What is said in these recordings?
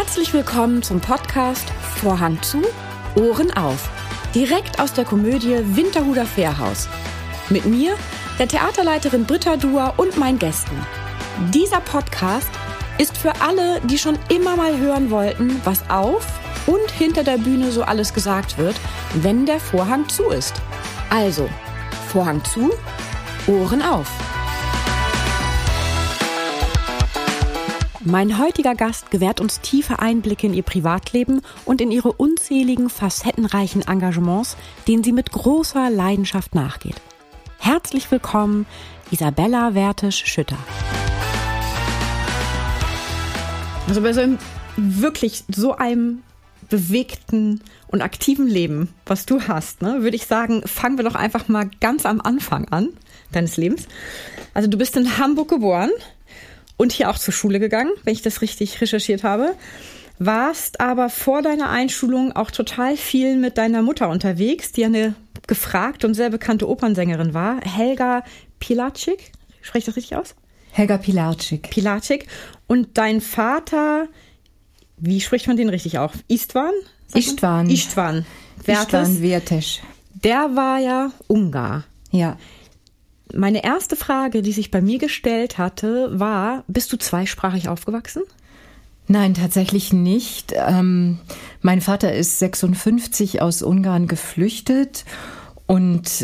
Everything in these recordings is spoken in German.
Herzlich willkommen zum Podcast Vorhang zu, Ohren auf. Direkt aus der Komödie Winterhuder Fährhaus. Mit mir, der Theaterleiterin Britta Duhr und meinen Gästen. Dieser Podcast ist für alle, die schon immer mal hören wollten, was auf und hinter der Bühne so alles gesagt wird, wenn der Vorhang zu ist. Also, Vorhang zu, Ohren auf. Mein heutiger Gast gewährt uns tiefe Einblicke in ihr Privatleben und in ihre unzähligen, facettenreichen Engagements, denen sie mit großer Leidenschaft nachgeht. Herzlich willkommen, Isabella Wertisch-Schütter. Also bei so einem bewegten und aktiven Leben, was du hast, würde ich sagen, fangen wir doch einfach mal ganz am Anfang an deines Lebens. Also du bist in Hamburg geboren und hier auch zur Schule gegangen, wenn ich das richtig recherchiert habe. Warst aber vor deiner Einschulung auch total viel mit deiner Mutter unterwegs, die eine gefragte und sehr bekannte Opernsängerin war, Helga Pilacic. Spreche ich das richtig aus? Helga Pilacic. Pilacic. Und dein Vater, wie spricht man den richtig auf? Istvan Wertes. Der war ja Ungar. Ja. Meine erste Frage, die sich bei mir gestellt hatte, war, bist du zweisprachig aufgewachsen? Nein, tatsächlich nicht. Mein Vater ist 1956 aus Ungarn geflüchtet und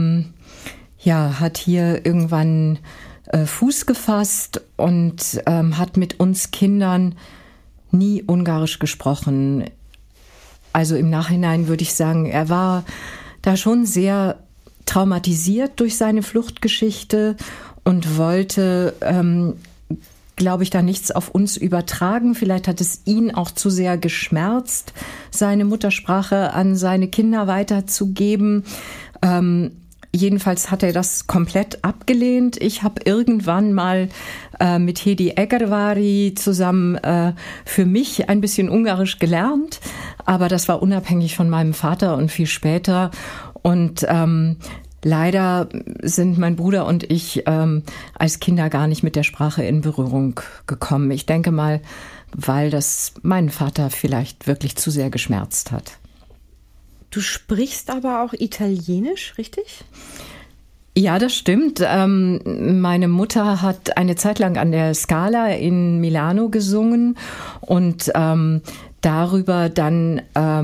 hat hier irgendwann Fuß gefasst und hat mit uns Kindern nie Ungarisch gesprochen. Also im Nachhinein würde ich sagen, er war da schon sehr traumatisiert durch seine Fluchtgeschichte und wollte, glaube ich, da nichts auf uns übertragen. Vielleicht hat es ihn auch zu sehr geschmerzt, seine Muttersprache an seine Kinder weiterzugeben. Jedenfalls hat er das komplett abgelehnt. Ich habe irgendwann mal mit Hedi Egervari zusammen für mich ein bisschen Ungarisch gelernt, aber das war unabhängig von meinem Vater und viel später. Und leider sind mein Bruder und ich als Kinder gar nicht mit der Sprache in Berührung gekommen. Ich denke mal, weil das meinen Vater vielleicht wirklich zu sehr geschmerzt hat. Du sprichst aber auch Italienisch, richtig? Ja, das stimmt. Meine Mutter hat eine Zeit lang an der Scala in Milano gesungen und darüber dann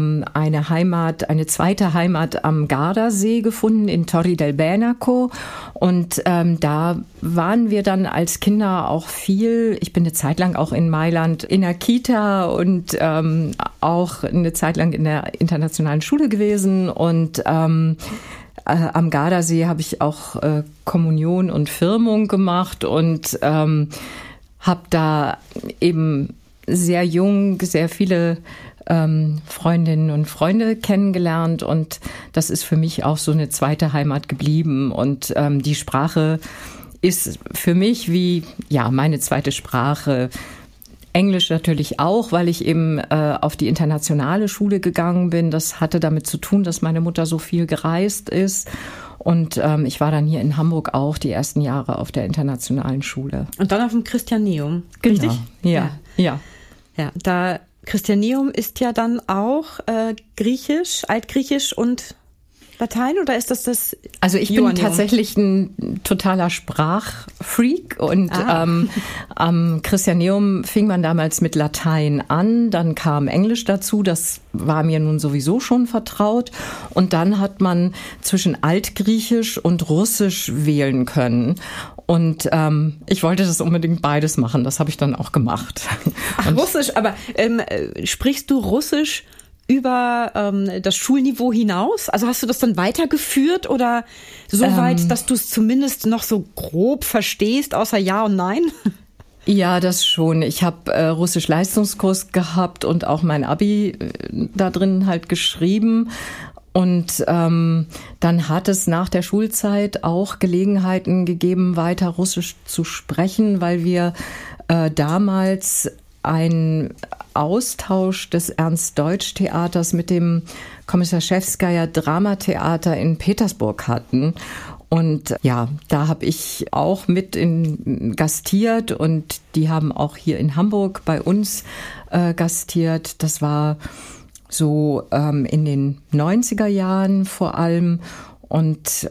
eine zweite Heimat am Gardasee gefunden, in Torri del Benaco. Und da waren wir dann als Kinder auch viel. Ich bin eine Zeit lang auch in Mailand in der Kita und auch eine Zeit lang in der internationalen Schule gewesen. Und am Gardasee habe ich auch Kommunion und Firmung gemacht und habe da eben sehr jung, sehr viele Freundinnen und Freunde kennengelernt und das ist für mich auch so eine zweite Heimat geblieben und die Sprache ist für mich wie meine zweite Sprache. Englisch natürlich auch, weil ich eben auf die internationale Schule gegangen bin. Das hatte damit zu tun, dass meine Mutter so viel gereist ist. Und ich war dann hier in Hamburg auch die ersten Jahre auf der internationalen Schule. Und dann auf dem Christianeum, genau. Richtig? Ja. Ja, da Christianeum ist ja dann auch Griechisch, Altgriechisch und Latein, oder ist das Also ich Johanneum? Bin tatsächlich ein totaler Sprachfreak und am Christianeum fing man damals mit Latein an, dann kam Englisch dazu, das war mir nun sowieso schon vertraut und dann hat man zwischen Altgriechisch und Russisch wählen können. Und ich wollte das unbedingt beides machen, das habe ich dann auch gemacht. Ach, Russisch, aber sprichst du Russisch über das Schulniveau hinaus? Also hast du das dann weitergeführt oder so weit, dass du es zumindest noch so grob verstehst, außer Ja und Nein? Ja, das schon. Ich habe Russisch-Leistungskurs gehabt und auch mein Abi da drin halt geschrieben. Und dann hat es nach der Schulzeit auch Gelegenheiten gegeben, weiter Russisch zu sprechen, weil wir damals einen Austausch des Ernst-Deutsch-Theaters mit dem Komisarschewskaja Dramatheater in Petersburg hatten. Und ja, da habe ich auch mit gastiert und die haben auch hier in Hamburg bei uns gastiert. Das war so in den 90er Jahren vor allem. Und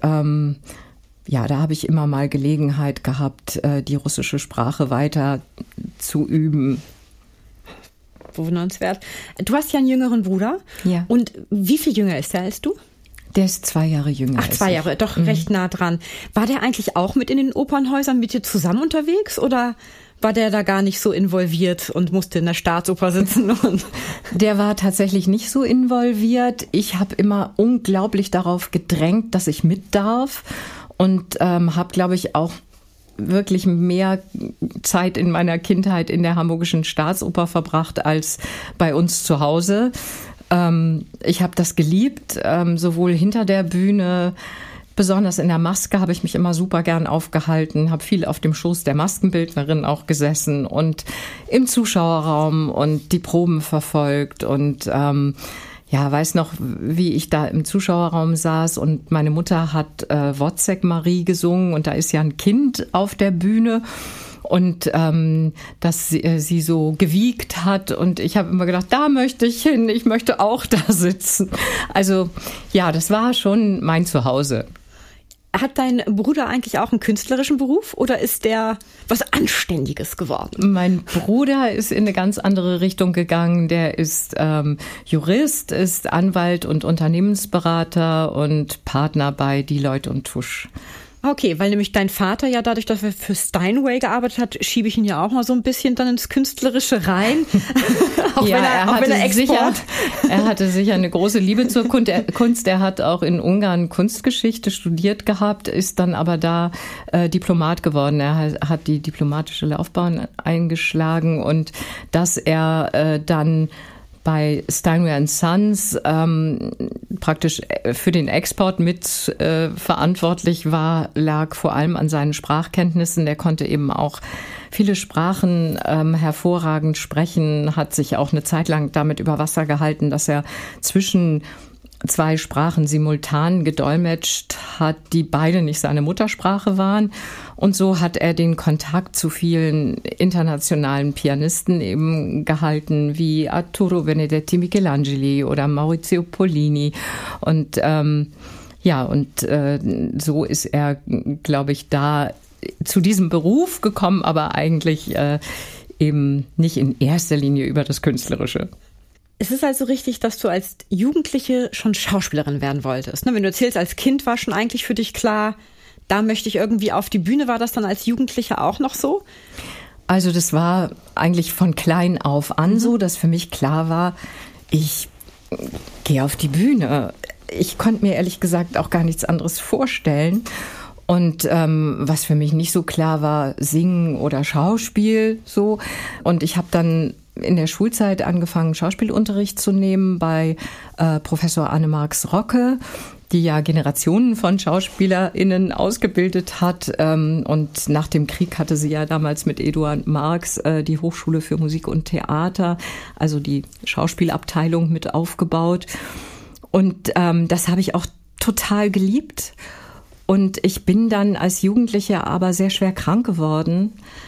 ja, da habe ich immer mal Gelegenheit gehabt, die russische Sprache weiter zu üben. Bewundernswert. Du hast ja einen jüngeren Bruder. Ja. Und wie viel jünger ist er als du? Der ist 2 Jahre jünger. Ach, 2 Jahre, doch recht nah dran. War der eigentlich auch mit in den Opernhäusern mit dir zusammen unterwegs oder war der da gar nicht so involviert und musste in der Staatsoper sitzen? Der war tatsächlich nicht so involviert. Ich habe immer unglaublich darauf gedrängt, dass ich mit darf und habe, glaube ich, auch wirklich mehr Zeit in meiner Kindheit in der Hamburgischen Staatsoper verbracht als bei uns zu Hause. Ich habe das geliebt, sowohl hinter der Bühne, besonders in der Maske habe ich mich immer super gern aufgehalten, habe viel auf dem Schoß der Maskenbildnerin auch gesessen und im Zuschauerraum und die Proben verfolgt und ja, weiß noch, wie ich da im Zuschauerraum saß und meine Mutter hat Wozzeck Marie gesungen und da ist ja ein Kind auf der Bühne und dass sie so gewiegt hat und ich habe immer gedacht, da möchte ich hin, ich möchte auch da sitzen. Also ja, das war schon mein Zuhause. Hat dein Bruder eigentlich auch einen künstlerischen Beruf oder ist der was Anständiges geworden? Mein Bruder ist in eine ganz andere Richtung gegangen. Der ist Jurist, ist Anwalt und Unternehmensberater und Partner bei Deloitte und Touche. Okay, weil nämlich dein Vater ja dadurch, dass er für Steinway gearbeitet hat, schiebe ich ihn ja auch mal so ein bisschen dann ins Künstlerische rein. Auch ja, wenn er hatte sicher eine große Liebe zur Kunst. Er hat auch in Ungarn Kunstgeschichte studiert gehabt, ist dann aber da Diplomat geworden. Er hat die diplomatische Laufbahn eingeschlagen und dass er dann bei Steinway & Sons praktisch für den Export mit verantwortlich war, lag vor allem an seinen Sprachkenntnissen. Der konnte eben auch viele Sprachen hervorragend sprechen, hat sich auch eine Zeit lang damit über Wasser gehalten, dass er zwischen 2 Sprachen simultan gedolmetscht hat, die beide nicht seine Muttersprache waren. Und so hat er den Kontakt zu vielen internationalen Pianisten eben gehalten, wie Arturo Benedetti Michelangeli oder Maurizio Pollini. Und so ist er, glaube ich, da zu diesem Beruf gekommen, aber eigentlich eben nicht in erster Linie über das Künstlerische. Es ist also richtig, dass du als Jugendliche schon Schauspielerin werden wolltest. Wenn du erzählst, als Kind war schon eigentlich für dich klar, da möchte ich irgendwie auf die Bühne. War das dann als Jugendliche auch noch so? Also das war eigentlich von klein auf an so, dass für mich klar war, ich gehe auf die Bühne. Ich konnte mir ehrlich gesagt auch gar nichts anderes vorstellen. Und was für mich nicht so klar war, Singen oder Schauspiel so. Und ich habe dann in der Schulzeit angefangen, Schauspielunterricht zu nehmen bei Professor Anne-Marx Rocke, die ja Generationen von SchauspielerInnen ausgebildet hat. Und nach dem Krieg hatte sie ja damals mit Eduard Marx die Hochschule für Musik und Theater, also die Schauspielabteilung mit aufgebaut. Und das habe ich auch total geliebt. Und ich bin dann als Jugendliche aber sehr schwer krank geworden.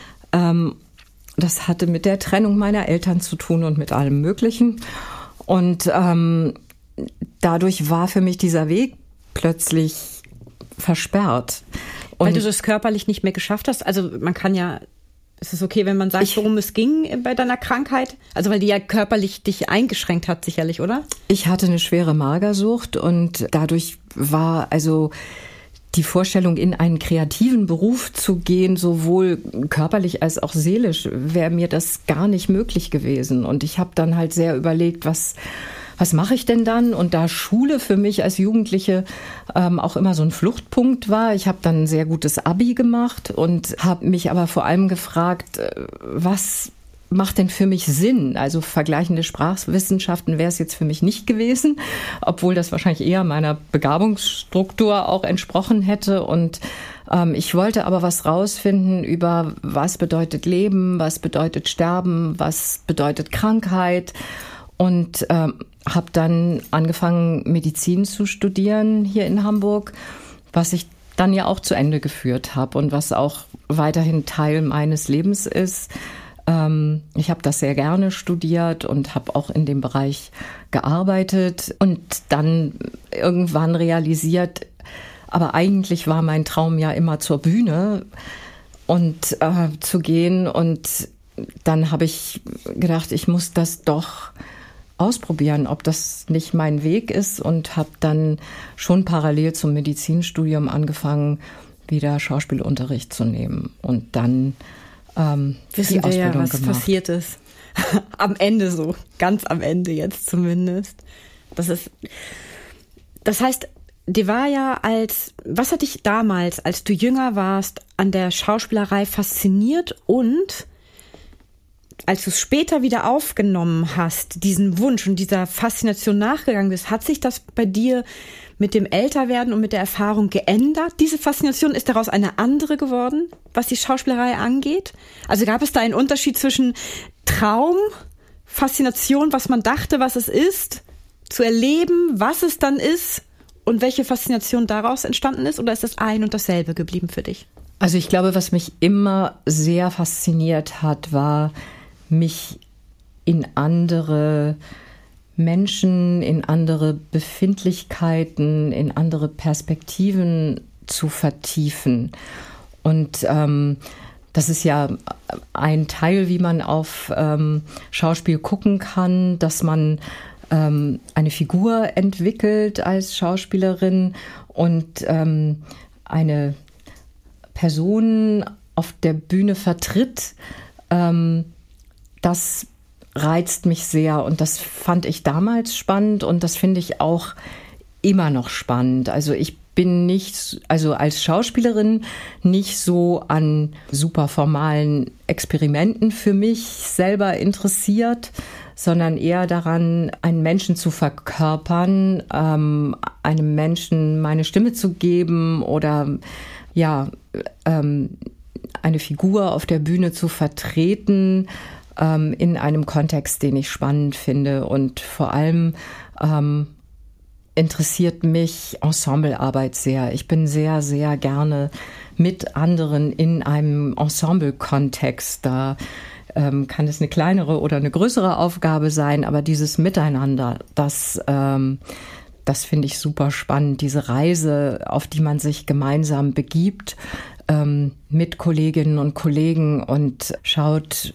Das hatte mit der Trennung meiner Eltern zu tun und mit allem Möglichen. Und dadurch war für mich dieser Weg plötzlich versperrt. Weil du das körperlich nicht mehr geschafft hast? Also man kann ja, ist es okay, wenn man sagt, worum es ging bei deiner Krankheit? Also weil die ja körperlich dich eingeschränkt hat sicherlich, oder? Ich hatte eine schwere Magersucht und dadurch war also die Vorstellung, in einen kreativen Beruf zu gehen, sowohl körperlich als auch seelisch, wäre mir das gar nicht möglich gewesen. Und ich habe dann halt sehr überlegt, was mache ich denn dann? Und da Schule für mich als Jugendliche auch immer so ein Fluchtpunkt war, ich habe dann ein sehr gutes Abi gemacht und habe mich aber vor allem gefragt, was macht denn für mich Sinn? Also vergleichende Sprachwissenschaften wäre es jetzt für mich nicht gewesen, obwohl das wahrscheinlich eher meiner Begabungsstruktur auch entsprochen hätte. Und ich wollte aber was rausfinden über, was bedeutet Leben, was bedeutet Sterben, was bedeutet Krankheit. Und habe dann angefangen, Medizin zu studieren hier in Hamburg, was ich dann ja auch zu Ende geführt habe und was auch weiterhin Teil meines Lebens ist. Ich habe das sehr gerne studiert und habe auch in dem Bereich gearbeitet und dann irgendwann realisiert, aber eigentlich war mein Traum ja immer zur Bühne und zu gehen. Und dann habe ich gedacht, ich muss das doch ausprobieren, ob das nicht mein Weg ist, und habe dann schon parallel zum Medizinstudium angefangen, wieder Schauspielunterricht zu nehmen und dann wissen die wir ja, Ausbildung was gemacht. passiert ist. Am Ende so, ganz am Ende jetzt zumindest. Das heißt, dir war ja was hat dich damals, als du jünger warst, an der Schauspielerei fasziniert, und als du es später wieder aufgenommen hast, diesen Wunsch und dieser Faszination nachgegangen bist, hat sich das bei dir mit dem Älterwerden und mit der Erfahrung geändert? Diese Faszination, ist daraus eine andere geworden, was die Schauspielerei angeht? Also gab es da einen Unterschied zwischen Traum, Faszination, was man dachte, was es ist, zu erleben, was es dann ist, und welche Faszination daraus entstanden ist? Oder ist das ein und dasselbe geblieben für dich? Also ich glaube, was mich immer sehr fasziniert hat, war, mich in andere Menschen, in andere Befindlichkeiten, in andere Perspektiven zu vertiefen. Und das ist ja ein Teil, wie man auf Schauspiel gucken kann, dass man eine Figur entwickelt als Schauspielerin und eine Person auf der Bühne vertritt. Das reizt mich sehr, und das fand ich damals spannend und das finde ich auch immer noch spannend. Also ich bin als Schauspielerin nicht so an super formalen Experimenten für mich selber interessiert, sondern eher daran, einen Menschen zu verkörpern, einem Menschen meine Stimme zu geben oder eine Figur auf der Bühne zu vertreten, in einem Kontext, den ich spannend finde. Und vor allem interessiert mich Ensemblearbeit sehr. Ich bin sehr, sehr gerne mit anderen in einem Ensemble-Kontext. Da kann es eine kleinere oder eine größere Aufgabe sein, aber dieses Miteinander, das finde ich super spannend. Diese Reise, auf die man sich gemeinsam begibt, mit Kolleginnen und Kollegen, und schaut,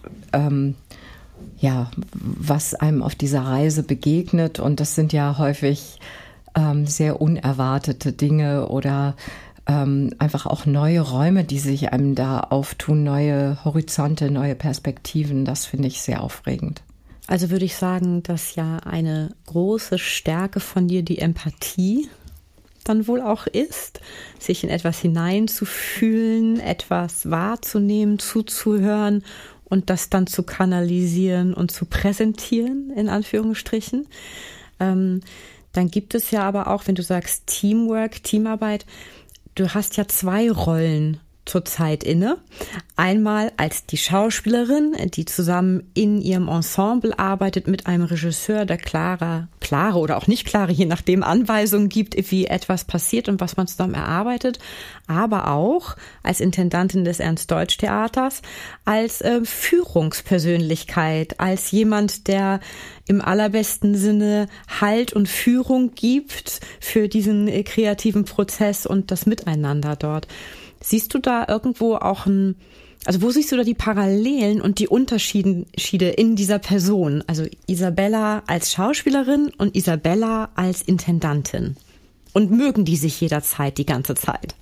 was einem auf dieser Reise begegnet. Und das sind ja häufig sehr unerwartete Dinge oder einfach auch neue Räume, die sich einem da auftun, neue Horizonte, neue Perspektiven. Das finde ich sehr aufregend. Also würde ich sagen, dass ja eine große Stärke von dir die Empathie dann wohl auch ist, sich in etwas hineinzufühlen, etwas wahrzunehmen, zuzuhören und das dann zu kanalisieren und zu präsentieren, in Anführungsstrichen. Dann gibt es ja aber auch, wenn du sagst Teamwork, Teamarbeit, du hast ja 2 Rollen zurzeit inne. Einmal als die Schauspielerin, die zusammen in ihrem Ensemble arbeitet mit einem Regisseur, der klare oder auch nicht klare, je nachdem, Anweisungen gibt, wie etwas passiert und was man zusammen erarbeitet. Aber auch als Intendantin des Ernst-Deutsch-Theaters, als Führungspersönlichkeit, als jemand, der im allerbesten Sinne Halt und Führung gibt für diesen kreativen Prozess und das Miteinander dort. Siehst du da irgendwo auch wo siehst du da die Parallelen und die Unterschiede in dieser Person? Also Isabella als Schauspielerin und Isabella als Intendantin. Und mögen die sich jederzeit, die ganze Zeit?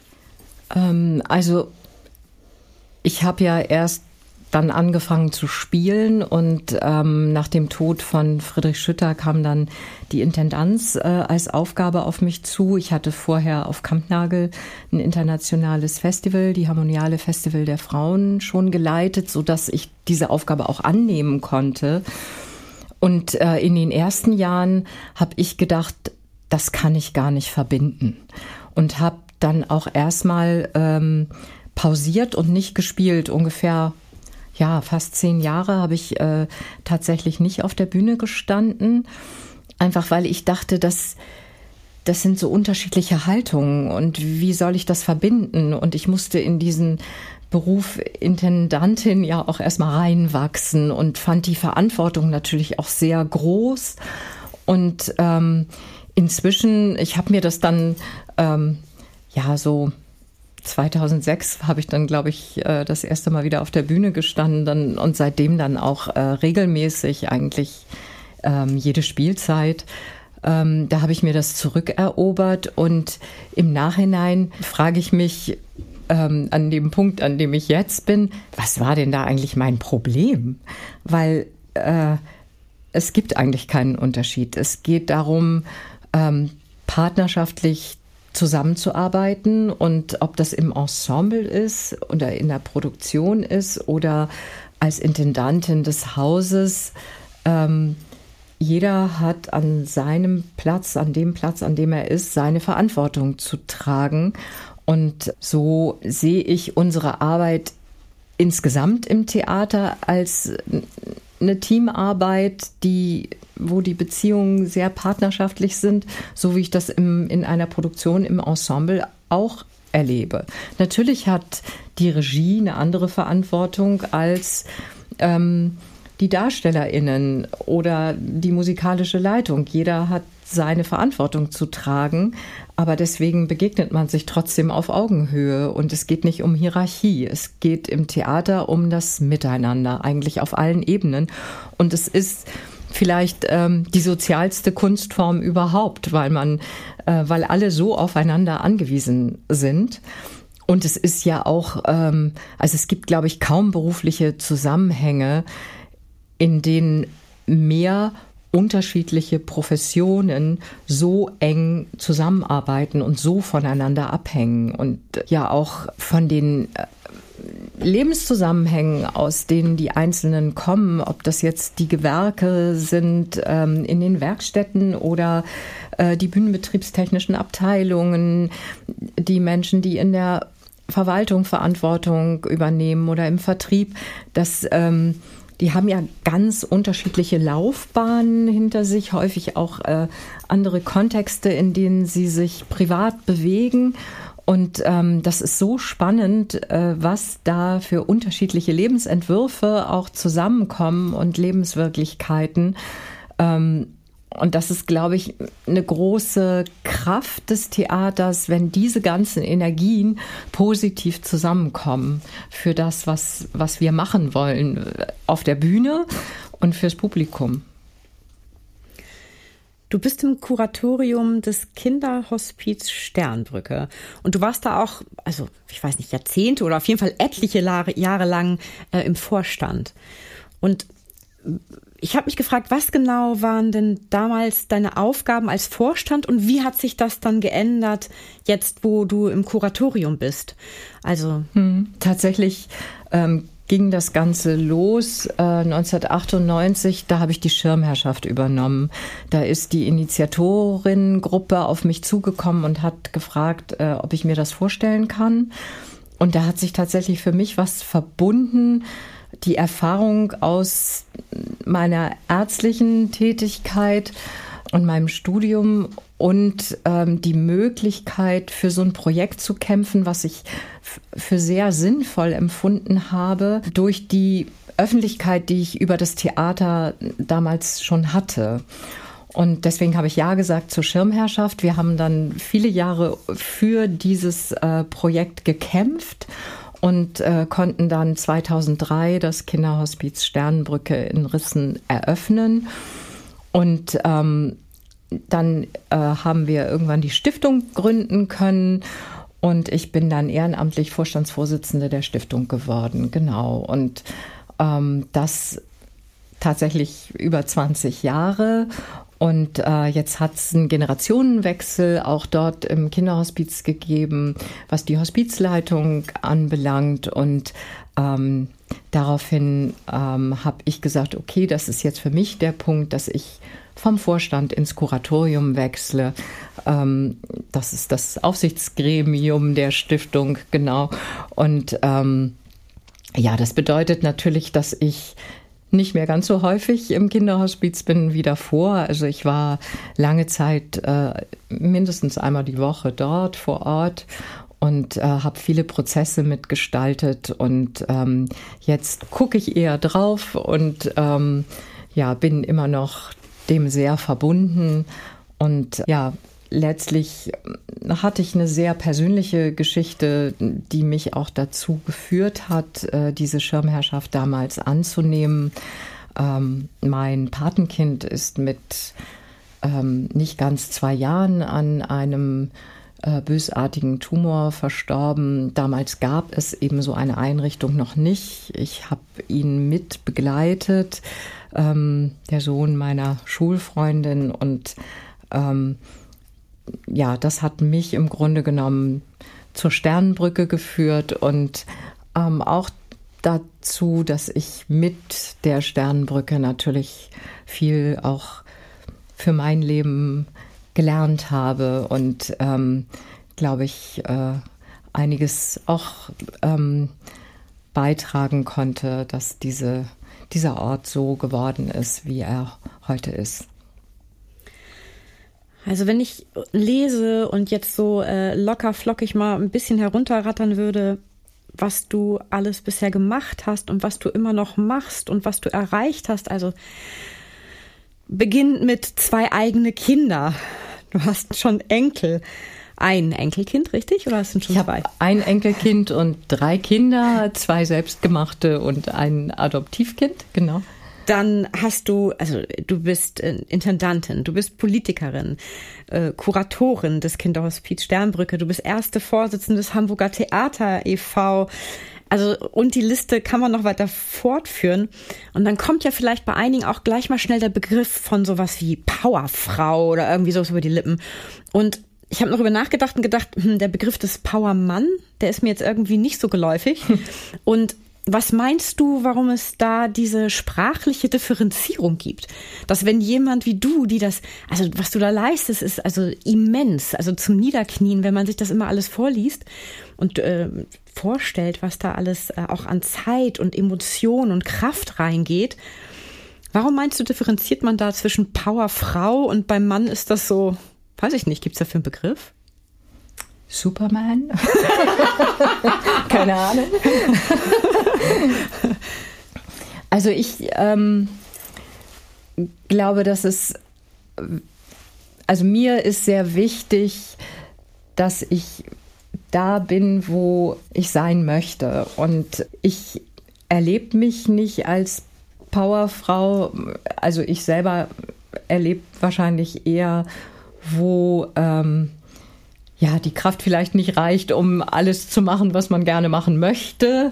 Also ich habe ja erst dann angefangen zu spielen, und nach dem Tod von Friedrich Schütter kam dann die Intendanz als Aufgabe auf mich zu. Ich hatte vorher auf Kampnagel ein internationales Festival, die Harmoniale Festival der Frauen, schon geleitet, sodass ich diese Aufgabe auch annehmen konnte. Und in den ersten Jahren habe ich gedacht, das kann ich gar nicht verbinden, und habe dann auch erstmal pausiert und nicht gespielt. Ungefähr fast 10 Jahre habe ich tatsächlich nicht auf der Bühne gestanden. Einfach weil ich dachte, das das sind so unterschiedliche Haltungen und wie soll ich das verbinden? Und ich musste in diesen Beruf Intendantin ja auch erstmal reinwachsen und fand die Verantwortung natürlich auch sehr groß. Und inzwischen, ich habe mir das dann, so 2006 habe ich dann, glaube ich, das erste Mal wieder auf der Bühne gestanden und seitdem dann auch regelmäßig eigentlich jede Spielzeit. Da habe ich mir das zurückerobert und im Nachhinein frage ich mich an dem Punkt, an dem ich jetzt bin, was war denn da eigentlich mein Problem? Weil es gibt eigentlich keinen Unterschied. Es geht darum, partnerschaftlich zusammenzuarbeiten und ob das im Ensemble ist oder in der Produktion ist oder als Intendantin des Hauses. Jeder hat an seinem Platz, an dem er ist, seine Verantwortung zu tragen. Und so sehe ich unsere Arbeit insgesamt im Theater als eine Teamarbeit, wo die Beziehungen sehr partnerschaftlich sind, so wie ich das in einer Produktion im Ensemble auch erlebe. Natürlich hat die Regie eine andere Verantwortung als die DarstellerInnen oder die musikalische Leitung. Jeder hat seine Verantwortung zu tragen, aber deswegen begegnet man sich trotzdem auf Augenhöhe und es geht nicht um Hierarchie. Es geht im Theater um das Miteinander, eigentlich auf allen Ebenen. Und es ist vielleicht die sozialste Kunstform überhaupt, weil alle so aufeinander angewiesen sind. Und es ist ja auch, es gibt, glaube ich, kaum berufliche Zusammenhänge, in denen mehr unterschiedliche Professionen so eng zusammenarbeiten und so voneinander abhängen und ja auch von den Lebenszusammenhängen, aus denen die Einzelnen kommen, ob das jetzt die Gewerke sind in den Werkstätten oder die bühnenbetriebstechnischen Abteilungen, die Menschen, die in der Verwaltung Verantwortung übernehmen oder im Vertrieb, die haben ja ganz unterschiedliche Laufbahnen hinter sich, häufig auch andere Kontexte, in denen sie sich privat bewegen. Und das ist so spannend, was da für unterschiedliche Lebensentwürfe auch zusammenkommen und Lebenswirklichkeiten. Und das ist, glaube ich, eine große Kraft des Theaters, wenn diese ganzen Energien positiv zusammenkommen für das, was wir machen wollen auf der Bühne und fürs Publikum. Du bist im Kuratorium des Kinderhospiz Sternbrücke und du warst da auch, also ich weiß nicht, Jahrzehnte oder auf jeden Fall etliche Jahre lang im Vorstand. Und ich habe mich gefragt, was genau waren denn damals deine Aufgaben als Vorstand und wie hat sich das dann geändert, jetzt wo du im Kuratorium bist? Also tatsächlich ging das Ganze los 1998, da habe ich die Schirmherrschaft übernommen. Da ist die Initiatorinnengruppe auf mich zugekommen und hat gefragt, ob ich mir das vorstellen kann. Und da hat sich tatsächlich für mich was verbunden, die Erfahrung aus meiner ärztlichen Tätigkeit und meinem Studium und die Möglichkeit, für so ein Projekt zu kämpfen, was ich für sehr sinnvoll empfunden habe, durch die Öffentlichkeit, die ich über das Theater damals schon hatte. Und deswegen habe ich ja gesagt zur Schirmherrschaft. Wir haben dann viele Jahre für dieses Projekt gekämpft und konnten dann 2003 das Kinderhospiz Sternbrücke in Rissen eröffnen. Und dann haben wir irgendwann die Stiftung gründen können und ich bin dann ehrenamtlich Vorstandsvorsitzende der Stiftung geworden. Genau. Und das tatsächlich über 20 Jahre. Und jetzt hat es einen Generationenwechsel auch dort im Kinderhospiz gegeben, was die Hospizleitung anbelangt. Und daraufhin habe ich gesagt, okay, das ist jetzt für mich der Punkt, dass ich vom Vorstand ins Kuratorium wechsle. Das ist das Aufsichtsgremium der Stiftung, genau. Und das bedeutet natürlich, dass ich nicht mehr ganz so häufig im Kinderhospiz bin wie davor. Also ich war lange Zeit mindestens einmal die Woche dort vor Ort und habe viele Prozesse mitgestaltet. Und jetzt gucke ich eher drauf und bin immer noch dem sehr verbunden. Und ja, letztlich hatte ich eine sehr persönliche Geschichte, die mich auch dazu geführt hat, diese Schirmherrschaft damals anzunehmen. Mein Patenkind ist mit nicht ganz 2 Jahren an einem bösartigen Tumor verstorben. Damals gab es eben so eine Einrichtung noch nicht. Ich habe ihn mit begleitet, der Sohn meiner Schulfreundin, und das hat mich im Grunde genommen zur Sternenbrücke geführt und auch dazu, dass ich mit der Sternenbrücke natürlich viel auch für mein Leben gelernt habe und, glaube ich, einiges auch beitragen konnte, dass dieser Ort so geworden ist, wie er heute ist. Also wenn ich lese und jetzt so locker flockig mal ein bisschen herunterrattern würde, was du alles bisher gemacht hast und was du immer noch machst und was du erreicht hast, also beginnt mit 2 eigene Kinder. Du hast schon Enkel. Ein Enkelkind, richtig? Oder hast du schon 2? Ich habe ein Enkelkind und 3 Kinder, 2 selbstgemachte und ein Adoptivkind, genau. Dann hast du, also du bist Intendantin, du bist Politikerin, Kuratorin des Kinderhospiz Sternbrücke, du bist erste Vorsitzende des Hamburger Theater e.V., also und die Liste kann man noch weiter fortführen. Und dann kommt ja vielleicht bei einigen auch gleich mal schnell der Begriff von sowas wie Powerfrau oder irgendwie sowas über die Lippen. Und ich habe noch darüber nachgedacht und gedacht, der Begriff des Powermann, der ist mir jetzt irgendwie nicht so geläufig. Und was meinst du, warum es da diese sprachliche Differenzierung gibt? Dass wenn jemand wie du, also was du da leistest, ist also immens, also zum Niederknien, wenn man sich das immer alles vorliest und vorstellt, was da alles auch an Zeit und Emotion und Kraft reingeht. Warum meinst du, differenziert man da zwischen Powerfrau und beim Mann ist das so, weiß ich nicht, gibt's da für einen Begriff? Superman? Keine Ahnung. Also ich glaube, mir ist sehr wichtig, dass ich da bin, wo ich sein möchte. Und ich erlebe mich nicht als Powerfrau. Also ich selber erlebe wahrscheinlich eher, wo die Kraft vielleicht nicht reicht, um alles zu machen, was man gerne machen möchte.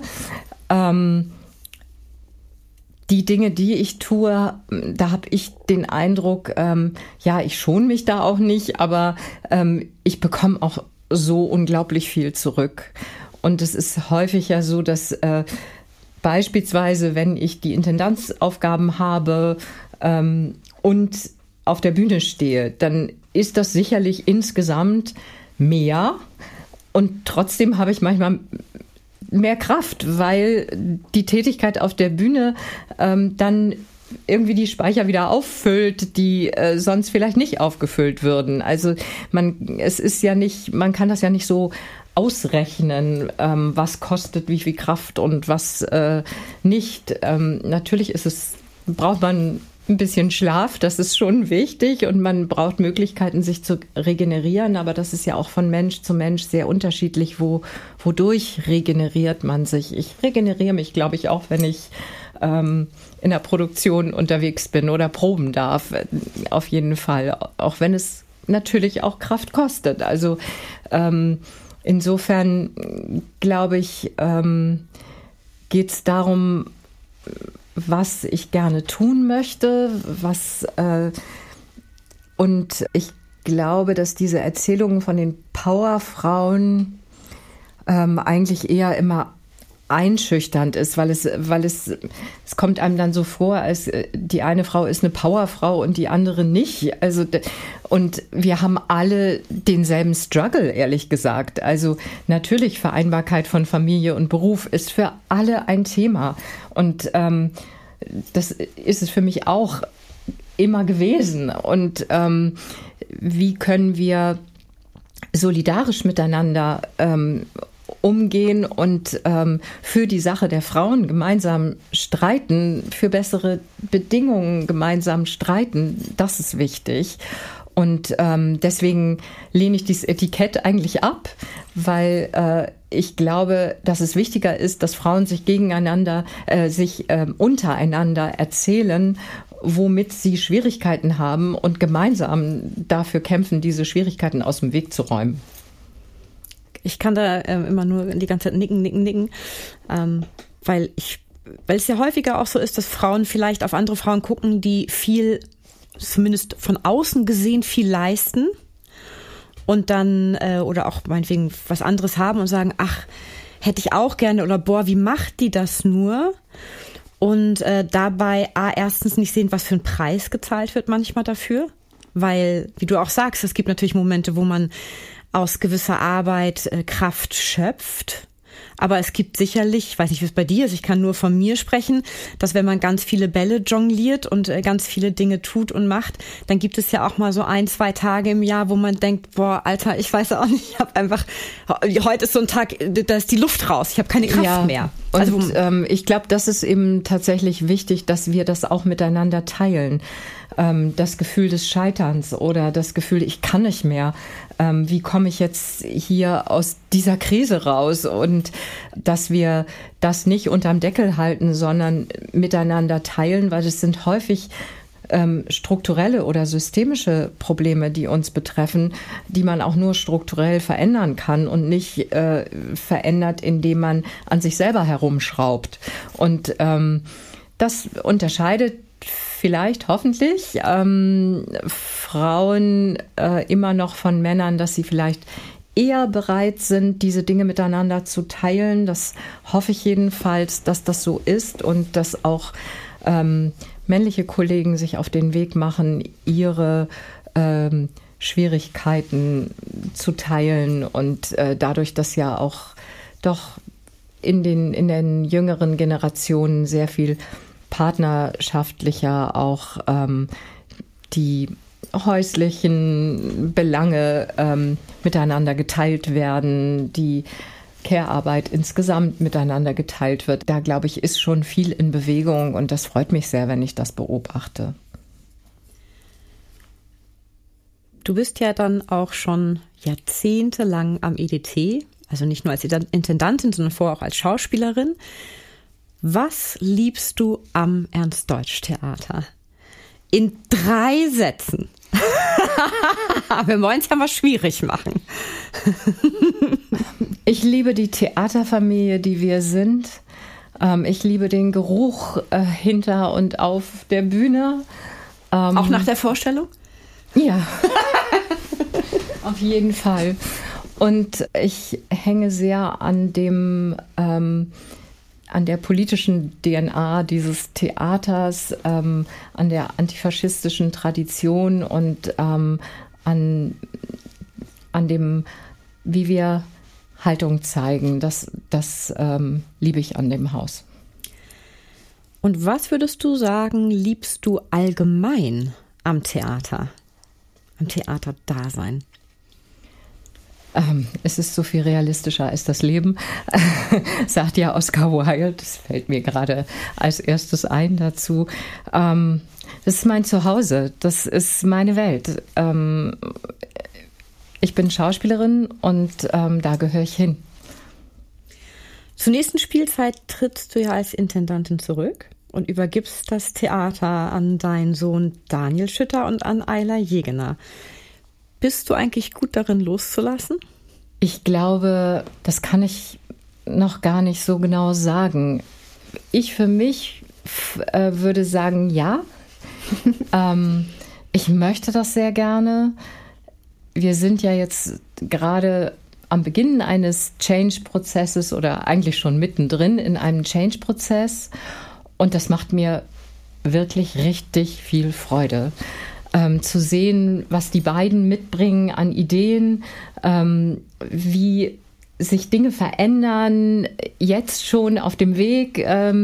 Die Dinge, die ich tue, da habe ich den Eindruck, ich schone mich da auch nicht, aber ich bekomme auch so unglaublich viel zurück. Und es ist häufig ja so, dass beispielsweise, wenn ich die Intendanzaufgaben habe und auf der Bühne stehe, dann ist das sicherlich insgesamt mehr. Und trotzdem habe ich manchmal mehr Kraft, weil die Tätigkeit auf der Bühne dann irgendwie die Speicher wieder auffüllt, die sonst vielleicht nicht aufgefüllt würden. Also man kann das ja nicht so ausrechnen, was kostet wie viel Kraft und was nicht. Natürlich braucht man ein bisschen Schlaf, das ist schon wichtig, und man braucht Möglichkeiten, sich zu regenerieren, aber das ist ja auch von Mensch zu Mensch sehr unterschiedlich, wodurch regeneriert man sich. Ich regeneriere mich, glaube ich, auch, wenn ich in der Produktion unterwegs bin oder proben darf, auf jeden Fall, auch wenn es natürlich auch Kraft kostet. Also insofern, glaube ich, geht es darum, was ich gerne tun möchte, und ich glaube, dass diese Erzählungen von den Powerfrauen eigentlich eher immer einschüchternd ist, weil es kommt einem dann so vor, als die eine Frau ist eine Powerfrau und die andere nicht. Also, und wir haben alle denselben Struggle, ehrlich gesagt. Also natürlich, Vereinbarkeit von Familie und Beruf ist für alle ein Thema. Und das ist es für mich auch immer gewesen. Und wie können wir solidarisch miteinander umgehen und für die Sache der Frauen gemeinsam streiten, für bessere Bedingungen gemeinsam streiten, das ist wichtig. Und deswegen lehne ich dieses Etikett eigentlich ab, weil ich glaube, dass es wichtiger ist, dass Frauen sich gegeneinander, untereinander erzählen, womit sie Schwierigkeiten haben und gemeinsam dafür kämpfen, diese Schwierigkeiten aus dem Weg zu räumen. Ich kann da immer nur die ganze Zeit nicken, weil es ja häufiger auch so ist, dass Frauen vielleicht auf andere Frauen gucken, die viel, zumindest von außen gesehen, viel leisten und dann oder auch meinetwegen was anderes haben und sagen, ach, hätte ich auch gerne oder boah, wie macht die das nur? Und dabei erstens nicht sehen, was für ein Preis gezahlt wird manchmal dafür, weil, wie du auch sagst, es gibt natürlich Momente, wo man aus gewisser Arbeit Kraft schöpft. Aber es gibt sicherlich, ich weiß nicht, wie es bei dir ist, ich kann nur von mir sprechen, dass wenn man ganz viele Bälle jongliert und ganz viele Dinge tut und macht, dann gibt es ja auch mal so 1-2 Tage im Jahr, wo man denkt, boah, Alter, ich weiß auch nicht, ich habe einfach, heute ist so ein Tag, da ist die Luft raus, ich habe keine Kraft mehr. Und ich glaube, das ist eben tatsächlich wichtig, dass wir das auch miteinander teilen. Das Gefühl des Scheiterns oder das Gefühl, ich kann nicht mehr. Wie komme ich jetzt hier aus dieser Krise raus? Und dass wir das nicht unterm Deckel halten, sondern miteinander teilen, weil es sind häufig strukturelle oder systemische Probleme, die uns betreffen, die man auch nur strukturell verändern kann und nicht verändert, indem man an sich selber herumschraubt. Und das unterscheidet vielleicht, hoffentlich, Frauen immer noch von Männern, dass sie vielleicht eher bereit sind, diese Dinge miteinander zu teilen. Das hoffe ich jedenfalls, dass das so ist und dass auch männliche Kollegen sich auf den Weg machen, ihre Schwierigkeiten zu teilen und dadurch, dass ja auch doch in den jüngeren Generationen sehr viel partnerschaftlicher auch die häuslichen Belange miteinander geteilt werden, die Care-Arbeit insgesamt miteinander geteilt wird. Da, glaube ich, ist schon viel in Bewegung und das freut mich sehr, wenn ich das beobachte. Du bist ja dann auch schon jahrzehntelang am EDT, also nicht nur als Intendantin, sondern vorher auch als Schauspielerin. Was liebst du am Ernst-Deutsch-Theater? In 3 Sätzen. Wir wollen es ja mal schwierig machen. Ich liebe die Theaterfamilie, die wir sind. Ich liebe den Geruch hinter und auf der Bühne. Auch nach der Vorstellung? Ja, auf jeden Fall. Und ich hänge sehr an der politischen DNA dieses Theaters, an der antifaschistischen Tradition und an dem, wie wir Haltung zeigen. Das liebe ich an dem Haus. Und was würdest du sagen, liebst du allgemein am Theater? Am Theaterdasein? Es ist so viel realistischer als das Leben, sagt ja Oscar Wilde. Das fällt mir gerade als erstes ein dazu. Das ist mein Zuhause, das ist meine Welt. Ich bin Schauspielerin und da gehöre ich hin. Zur nächsten Spielzeit trittst du ja als Intendantin zurück und übergibst das Theater an deinen Sohn Daniel Schütter und an Ayla Jegener. Bist du eigentlich gut darin, loszulassen? Ich glaube, das kann ich noch gar nicht so genau sagen. Ich für mich würde sagen, ja. Ich möchte das sehr gerne. Wir sind ja jetzt gerade am Beginn eines Change-Prozesses oder eigentlich schon mittendrin in einem Change-Prozess. Und das macht mir wirklich richtig viel Freude. Zu sehen, was die beiden mitbringen an Ideen, wie sich Dinge verändern, jetzt schon auf dem Weg.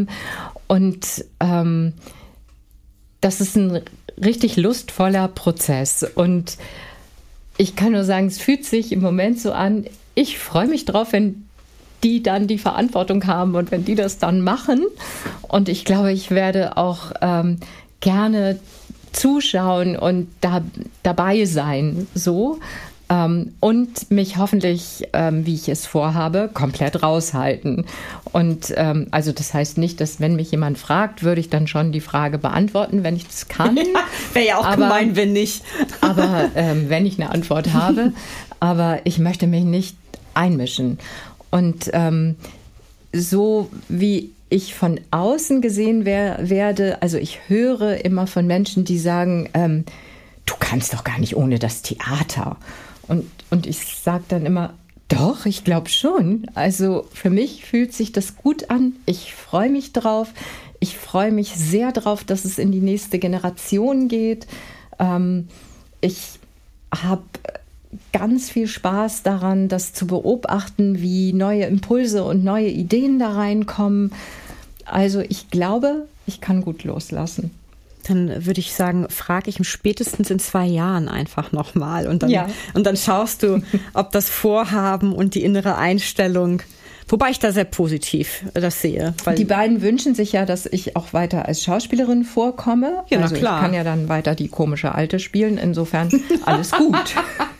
Das ist ein richtig lustvoller Prozess. Und ich kann nur sagen, es fühlt sich im Moment so an, ich freue mich drauf, wenn die dann die Verantwortung haben und wenn die das dann machen. Und ich glaube, ich werde auch gerne zuschauen und dabei sein, so. Und mich hoffentlich, wie ich es vorhabe, komplett raushalten. Und also das heißt nicht, dass wenn mich jemand fragt, würde ich dann schon die Frage beantworten, wenn ich das kann. Ja, wäre ja auch gemein, wenn nicht. Aber wenn ich eine Antwort habe. Aber ich möchte mich nicht einmischen. Und so wie ich von außen gesehen werde, also ich höre immer von Menschen, die sagen, du kannst doch gar nicht ohne das Theater. Und ich sage dann immer, doch, ich glaube schon. Also für mich fühlt sich das gut an. Ich freue mich drauf. Ich freue mich sehr drauf, dass es in die nächste Generation geht. Ich habe ganz viel Spaß daran, das zu beobachten, wie neue Impulse und neue Ideen da reinkommen. Also ich glaube, ich kann gut loslassen. Dann würde ich sagen, frage ich ihn spätestens in 2 Jahren einfach nochmal. Und dann schaust du, ob das Vorhaben und die innere Einstellung, wobei ich da sehr positiv das sehe. Weil die beiden wünschen sich ja, dass ich auch weiter als Schauspielerin vorkomme. Ja, also klar. Ich kann ja dann weiter die komische Alte spielen. Insofern alles gut.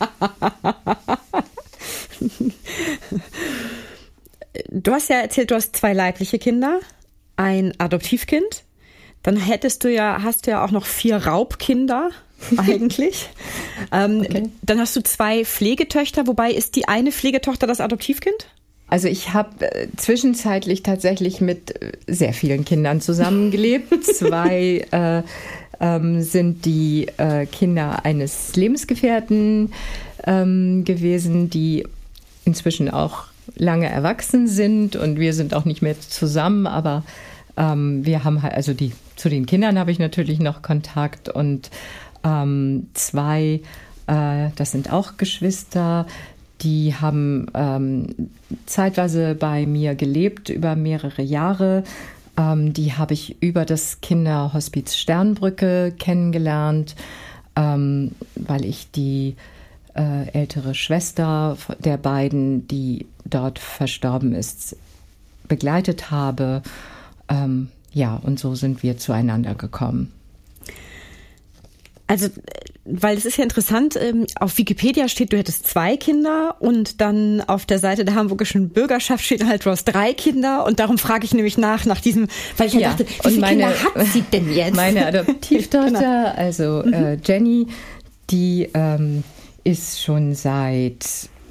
Du hast ja erzählt, du hast 2 leibliche Kinder, ein Adoptivkind. Dann hast du ja auch noch 4 Raubkinder eigentlich. Okay. Dann hast du 2 Pflegetöchter, wobei ist die eine Pflegetochter das Adoptivkind? Also ich habe zwischenzeitlich tatsächlich mit sehr vielen Kindern zusammengelebt. 2 sind die Kinder eines Lebensgefährten gewesen, die inzwischen auch lange erwachsen sind und wir sind auch nicht mehr zusammen, aber wir haben halt, also zu den Kindern habe ich natürlich noch Kontakt und 2, das sind auch Geschwister, die haben zeitweise bei mir gelebt über mehrere Jahre. Die habe ich über das Kinderhospiz Sternbrücke kennengelernt, weil ich die ältere Schwester der beiden, die dort verstorben ist, begleitet habe. Und so sind wir zueinander gekommen. Also, weil es ist ja interessant, auf Wikipedia steht, du hättest 2 Kinder und dann auf der Seite der Hamburgischen Bürgerschaft steht halt, du hast 3 Kinder und darum frage ich nämlich nach diesem, weil ich dachte, wie viele Kinder hat sie denn jetzt? Meine Adoptivtochter, genau. Also Jenny, die ist schon seit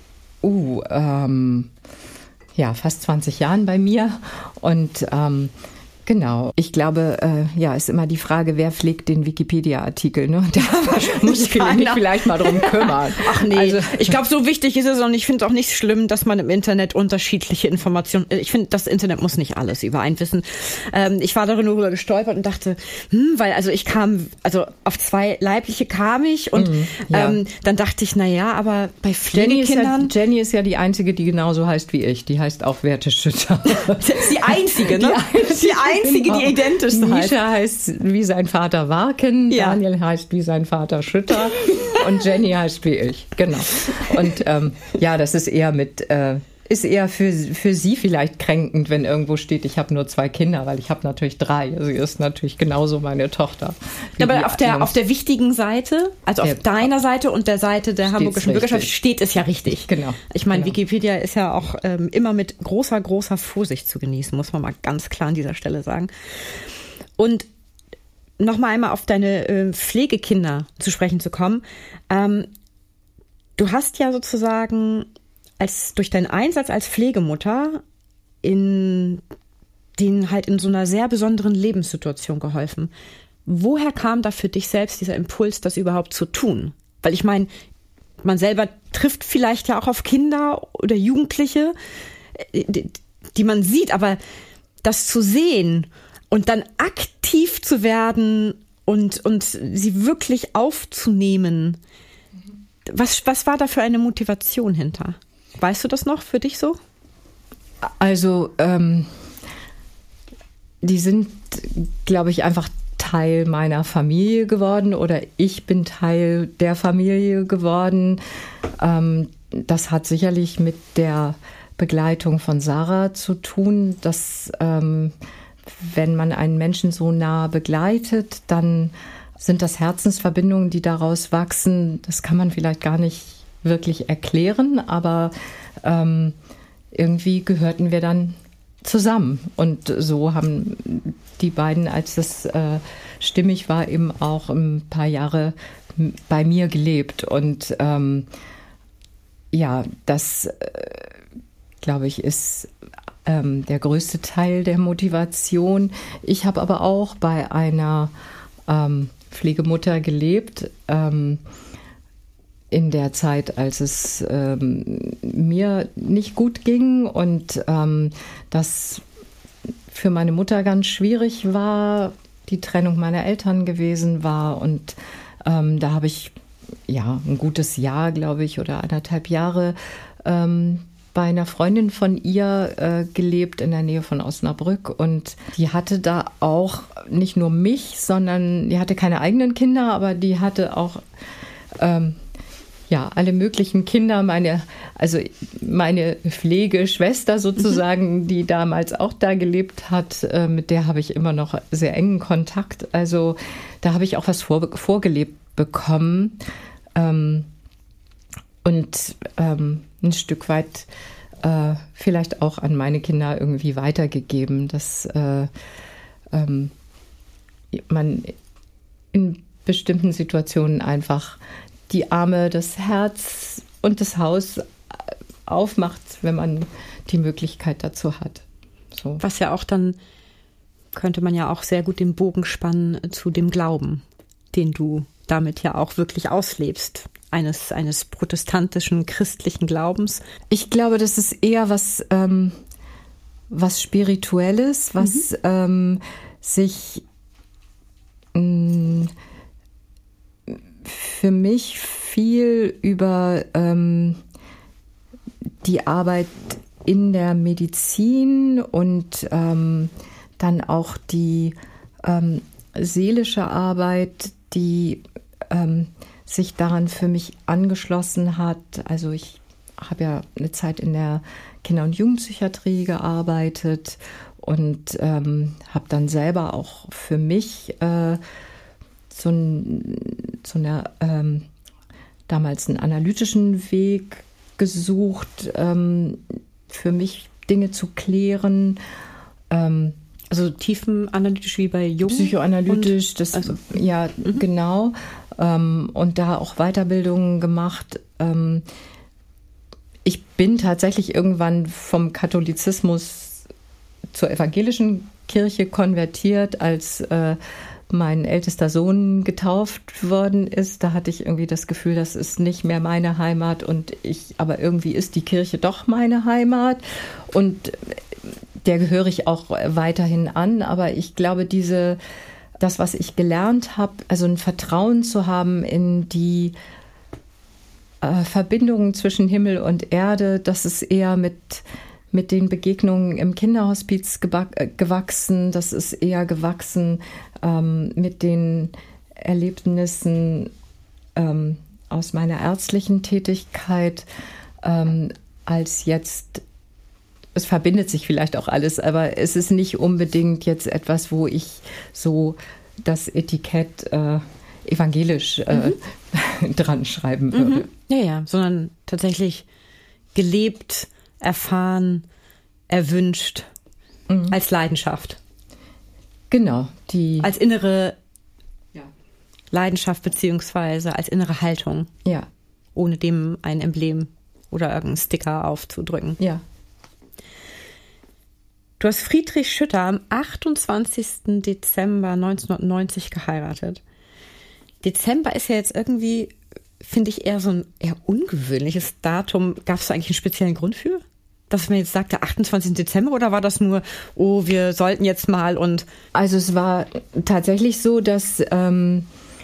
fast 20 Jahren bei mir und genau. Ich glaube, ist immer die Frage, wer pflegt den Wikipedia-Artikel, ne? Da muss ich mich vielleicht mal drum kümmern. Ach nee, also, ich glaube, so wichtig ist es und ich finde es auch nicht schlimm, dass man im Internet unterschiedliche Informationen, ich finde, das Internet muss nicht alles über einen wissen. Ich war darüber gestolpert und dachte, weil auf 2 leibliche kam ich und dann dachte ich, aber bei Pflegekindern... Jenny ist ja die Einzige, die genauso heißt wie ich. Die heißt auch Werte Schütter. Das ist die Einzige, ne? Die Einzige, die identisch heißt. Mischa heißt wie sein Vater Warken, Daniel heißt wie sein Vater Schütter und Jenny heißt wie ich, genau. Und das ist eher für sie vielleicht kränkend, wenn irgendwo steht, ich habe nur 2 Kinder, weil ich habe natürlich 3. Sie ist natürlich genauso meine Tochter. Aber auf der wichtigen Seite, also auf deiner Seite und der Seite der Hamburgischen Bürgerschaft steht es ja richtig. Genau. Ich meine, Wikipedia ist ja auch immer mit großer, großer Vorsicht zu genießen, muss man mal ganz klar an dieser Stelle sagen. Und nochmal einmal auf deine Pflegekinder zu sprechen zu kommen. Du hast ja sozusagen durch deinen Einsatz als Pflegemutter denen halt in so einer sehr besonderen Lebenssituation geholfen. Woher kam da für dich selbst dieser Impuls, das überhaupt zu tun? Weil ich meine, man selber trifft vielleicht ja auch auf Kinder oder Jugendliche, die man sieht, aber das zu sehen und dann aktiv zu werden und sie wirklich aufzunehmen, was war da für eine Motivation hinter? Weißt du das noch für dich so? Also, die sind, glaube ich, einfach Teil meiner Familie geworden oder ich bin Teil der Familie geworden. Das hat sicherlich mit der Begleitung von Sarah zu tun, dass wenn man einen Menschen so nah begleitet, dann sind das Herzensverbindungen, die daraus wachsen. Das kann man vielleicht gar nicht wirklich erklären, aber irgendwie gehörten wir dann zusammen. Und so haben die beiden, als das stimmig war, eben auch ein paar Jahre bei mir gelebt. Und ja, das, glaube ich, ist der größte Teil der Motivation. Ich habe aber auch bei einer Pflegemutter gelebt, in der Zeit, als es mir nicht gut ging und das für meine Mutter ganz schwierig war, die Trennung meiner Eltern gewesen war. Und da habe ich ja ein gutes Jahr, glaube ich, oder 1,5 Jahre bei einer Freundin von ihr gelebt in der Nähe von Osnabrück. Und die hatte da auch nicht nur mich, sondern die hatte keine eigenen Kinder, aber die hatte auch ja, alle möglichen Kinder, meine Pflegeschwester sozusagen, die damals auch da gelebt hat, mit der habe ich immer noch sehr engen Kontakt. Also da habe ich auch was vorgelebt bekommen und ein Stück weit vielleicht auch an meine Kinder irgendwie weitergegeben, dass man in bestimmten Situationen einfach die Arme, das Herz und das Haus aufmacht, wenn man die Möglichkeit dazu hat. So. Was ja auch dann, könnte man ja auch sehr gut den Bogen spannen zu dem Glauben, den du damit ja auch wirklich auslebst, eines protestantischen, christlichen Glaubens. Ich glaube, das ist eher was Spirituelles, was sich für mich viel über die Arbeit in der Medizin und dann auch die seelische Arbeit, die sich daran für mich angeschlossen hat. Also ich habe ja eine Zeit in der Kinder- und Jugendpsychiatrie gearbeitet und habe dann selber auch für mich damals einen analytischen Weg gesucht, für mich Dinge zu klären. Also tiefenanalytisch wie bei Jung? Psychoanalytisch, genau. Und da auch Weiterbildungen gemacht. Ich bin tatsächlich irgendwann vom Katholizismus zur evangelischen Kirche konvertiert, als mein ältester Sohn getauft worden ist. Da hatte ich irgendwie das Gefühl, das ist nicht mehr meine Heimat aber irgendwie ist die Kirche doch meine Heimat und der gehöre ich auch weiterhin an. Aber ich glaube, das, was ich gelernt habe, also ein Vertrauen zu haben in die Verbindungen zwischen Himmel und Erde, das ist eher mit den Begegnungen im Kinderhospiz gewachsen. Das ist eher gewachsen mit den Erlebnissen aus meiner ärztlichen Tätigkeit als jetzt. Es verbindet sich vielleicht auch alles, aber es ist nicht unbedingt jetzt etwas, wo ich so das Etikett evangelisch dran schreiben würde. Ja, sondern tatsächlich gelebt, erfahren, erwünscht, als Leidenschaft. Genau. Als innere Leidenschaft beziehungsweise als innere Haltung. Ja. Ohne dem ein Emblem oder irgendeinen Sticker aufzudrücken. Ja. Du hast Friedrich Schütter am 28. Dezember 1990 geheiratet. Dezember ist ja jetzt irgendwie, finde ich, eher so ein eher ungewöhnliches Datum. Gab es da eigentlich einen speziellen Grund für? Dass man jetzt sagt, der 28. Dezember oder war das nur, oh, wir sollten jetzt mal und... Also es war tatsächlich so, dass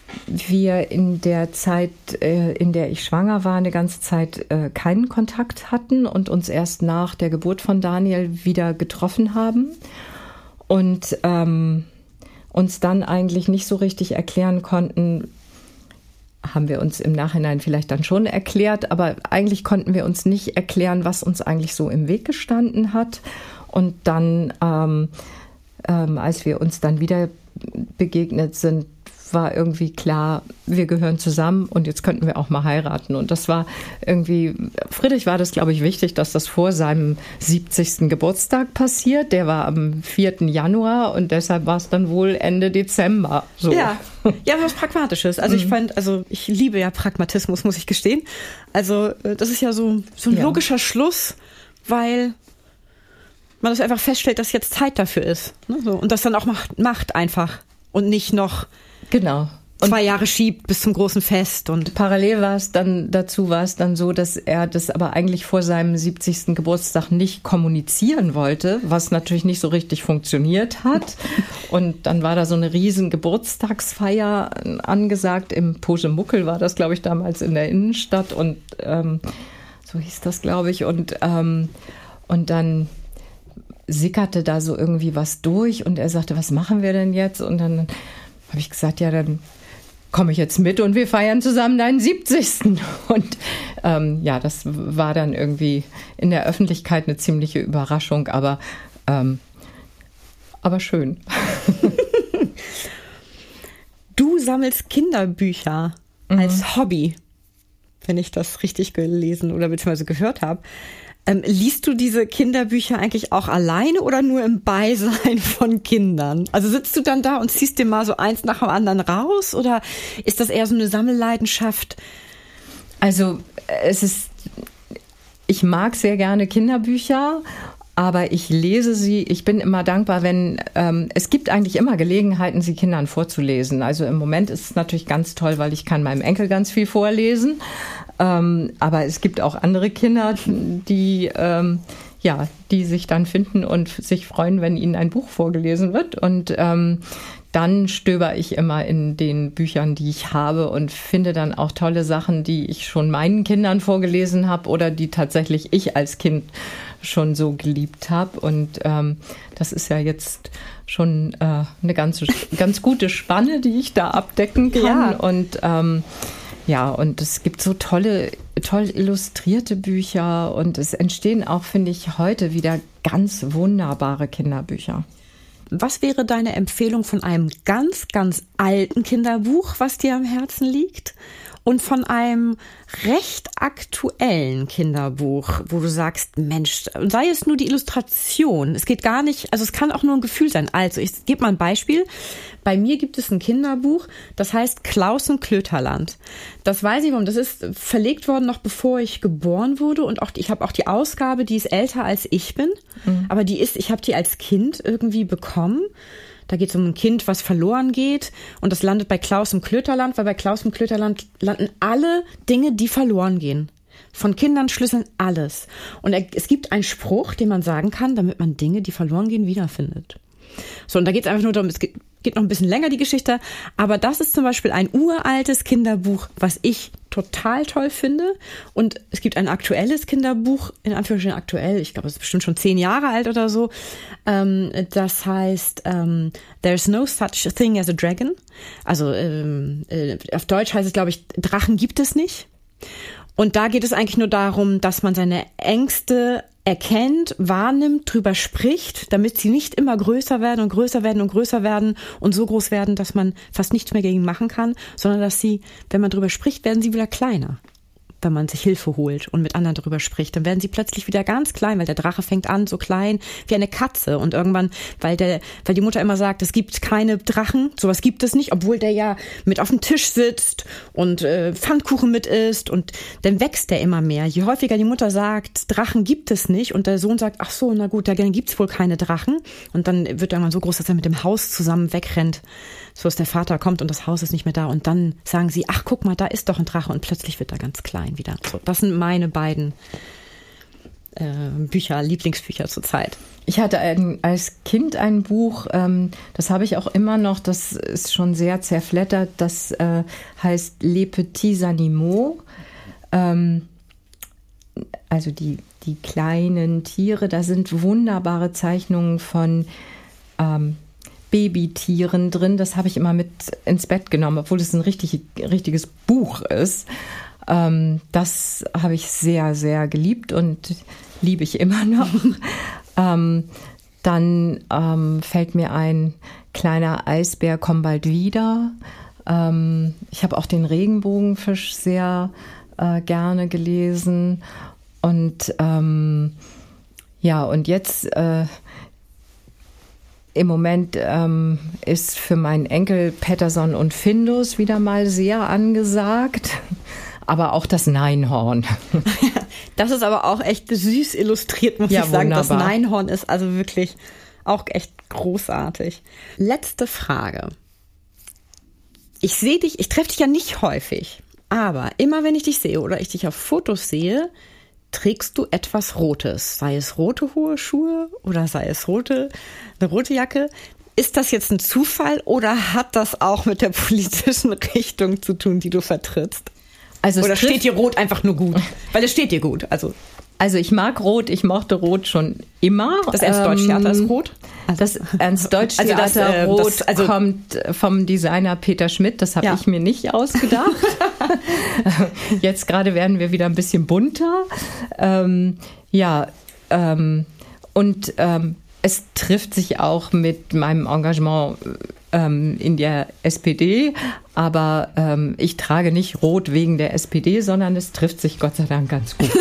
wir in der Zeit, in der ich schwanger war, eine ganze Zeit keinen Kontakt hatten und uns erst nach der Geburt von Daniel wieder getroffen haben und uns dann eigentlich nicht so richtig erklären konnten, haben wir uns im Nachhinein vielleicht dann schon erklärt, aber eigentlich konnten wir uns nicht erklären, was uns eigentlich so im Weg gestanden hat. Und dann, als wir uns dann wieder begegnet sind, war irgendwie klar, wir gehören zusammen und jetzt könnten wir auch mal heiraten. Und das war irgendwie, Friedrich war das, glaube ich, wichtig, dass das vor seinem 70. Geburtstag passiert. Der war am 4. Januar und deshalb war es dann wohl Ende Dezember. So. Ja, was Pragmatisches. Also ich liebe ja Pragmatismus, muss ich gestehen. Also das ist ja so ein logischer Schluss, weil man das einfach feststellt, dass jetzt Zeit dafür ist. Ne? So. Und das dann auch macht einfach und nicht noch genau. 2 Jahre schiebt bis zum großen Fest. Und parallel war es dann so, dass er das aber eigentlich vor seinem 70. Geburtstag nicht kommunizieren wollte, was natürlich nicht so richtig funktioniert hat. Und dann war da so eine riesen Geburtstagsfeier angesagt. Im Posemuckel war das, glaube ich, damals in der Innenstadt. Und so hieß das, glaube ich. Und dann sickerte da so irgendwie was durch. Und er sagte, was machen wir denn jetzt? Und dann habe ich gesagt, ja, dann komme ich jetzt mit und wir feiern zusammen deinen 70. Und das war dann irgendwie in der Öffentlichkeit eine ziemliche Überraschung, aber schön. Du sammelst Kinderbücher als Hobby, wenn ich das richtig gelesen oder beziehungsweise gehört habe. Liest du diese Kinderbücher eigentlich auch alleine oder nur im Beisein von Kindern? Also sitzt du dann da und ziehst dir mal so eins nach dem anderen raus oder ist das eher so eine Sammelleidenschaft? Also ich mag sehr gerne Kinderbücher, aber ich lese sie, ich bin immer dankbar, wenn, es gibt eigentlich immer Gelegenheiten, sie Kindern vorzulesen. Also im Moment ist es natürlich ganz toll, weil ich kann meinem Enkel ganz viel vorlesen. Aber es gibt auch andere Kinder, die sich dann finden und sich freuen, wenn ihnen ein Buch vorgelesen wird. Und dann stöber ich immer in den Büchern, die ich habe und finde dann auch tolle Sachen, die ich schon meinen Kindern vorgelesen habe oder die tatsächlich ich als Kind schon so geliebt habe. Und das ist ja jetzt schon eine ganz gute Spanne, die ich da abdecken kann. Ja. Und und es gibt so toll illustrierte Bücher und es entstehen auch, finde ich, heute wieder ganz wunderbare Kinderbücher. Was wäre deine Empfehlung von einem ganz, ganz alten Kinderbuch, was dir am Herzen liegt? Und von einem recht aktuellen Kinderbuch, wo du sagst, Mensch, sei es nur die Illustration. Es geht gar nicht, also es kann auch nur ein Gefühl sein. Also ich gebe mal ein Beispiel. Bei mir gibt es ein Kinderbuch, das heißt Klaus und Klöterland. Das weiß ich warum. Das ist verlegt worden noch bevor ich geboren wurde und auch ich habe auch die Ausgabe, die ist älter als ich bin. Aber ich habe die als Kind irgendwie bekommen. Da geht es um ein Kind, was verloren geht und das landet bei Klaus im Klöterland, weil bei Klaus im Klöterland landen alle Dinge, die verloren gehen. Von Kindern schlüsseln alles. Und es gibt einen Spruch, den man sagen kann, damit man Dinge, die verloren gehen, wiederfindet. So, und da geht es einfach nur darum, es geht noch ein bisschen länger, die Geschichte, aber das ist zum Beispiel ein uraltes Kinderbuch, was ich total toll finde. Und es gibt ein aktuelles Kinderbuch, in Anführungsstrichen aktuell, ich glaube, es ist bestimmt schon 10 Jahre alt oder so. Das heißt There's no such thing as a dragon. Also auf Deutsch heißt es, glaube ich, Drachen gibt es nicht. Und da geht es eigentlich nur darum, dass man seine Ängste erkennt, wahrnimmt, drüber spricht, damit sie nicht immer größer werden und größer werden und größer werden und so groß werden, dass man fast nichts mehr gegen machen kann, sondern dass sie, wenn man drüber spricht, werden sie wieder kleiner. Wenn man sich Hilfe holt und mit anderen darüber spricht, dann werden sie plötzlich wieder ganz klein, weil der Drache fängt an so klein wie eine Katze und irgendwann, weil die Mutter immer sagt, es gibt keine Drachen, sowas gibt es nicht, obwohl der ja mit auf dem Tisch sitzt und Pfannkuchen mit isst und dann wächst der immer mehr. Je häufiger die Mutter sagt, Drachen gibt es nicht und der Sohn sagt, ach so, na gut, dann gibt's wohl keine Drachen und dann wird er irgendwann so groß, dass er mit dem Haus zusammen wegrennt, so dass der Vater kommt und das Haus ist nicht mehr da und dann sagen sie, ach guck mal, da ist doch ein Drache und plötzlich wird er ganz klein wieder. So, das sind meine beiden Lieblingsbücher zurzeit? Ich hatte als Kind ein Buch, das habe ich auch immer noch, das ist schon sehr zerfleddert, das heißt Les Petits Animaux, also die kleinen Tiere, da sind wunderbare Zeichnungen von Babytieren drin, das habe ich immer mit ins Bett genommen, obwohl es ein richtiges Buch ist. Das habe ich sehr, sehr geliebt und liebe ich immer noch. Dann fällt mir ein, kleiner Eisbär, komm bald wieder. Ich habe auch den Regenbogenfisch sehr gerne gelesen. Und und jetzt im Moment ist für meinen Enkel Petterson und Findus wieder mal sehr angesagt. Aber auch das Neinhorn. Das ist aber auch echt süß illustriert, muss ich sagen. Wunderbar. Das Neinhorn ist also wirklich auch echt großartig. Letzte Frage. Ich treffe dich ja nicht häufig, aber immer wenn ich dich sehe oder ich dich auf Fotos sehe, trägst du etwas Rotes. Sei es rote hohe Schuhe oder sei es eine rote Jacke. Ist das jetzt ein Zufall oder hat das auch mit der politischen Richtung zu tun, die du vertrittst? Oder steht dir Rot einfach nur gut? Weil es steht dir gut. Also ich mag Rot, ich mochte Rot schon immer. Das Ernst-Deutsch-Theater ist rot? Das Ernst-Deutsch-Theater Rot kommt vom Designer Peter Schmidt. Das habe ich mir nicht ausgedacht. Jetzt gerade werden wir wieder ein bisschen bunter. Es trifft sich auch mit meinem Engagement in der SPD, aber ich trage nicht Rot wegen der SPD, sondern es trifft sich Gott sei Dank ganz gut.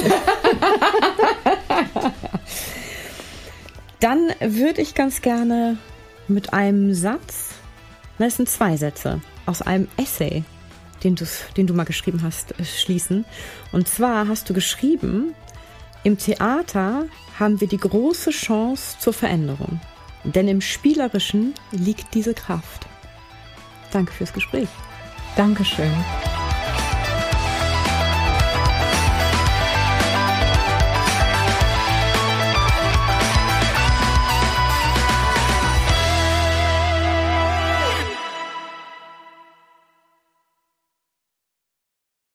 Dann würde ich ganz gerne mit einem Satz, das sind 2 Sätze, aus einem Essay, den du mal geschrieben hast, schließen. Und zwar hast du geschrieben, im Theater haben wir die große Chance zur Veränderung. Denn im Spielerischen liegt diese Kraft. Danke fürs Gespräch. Dankeschön.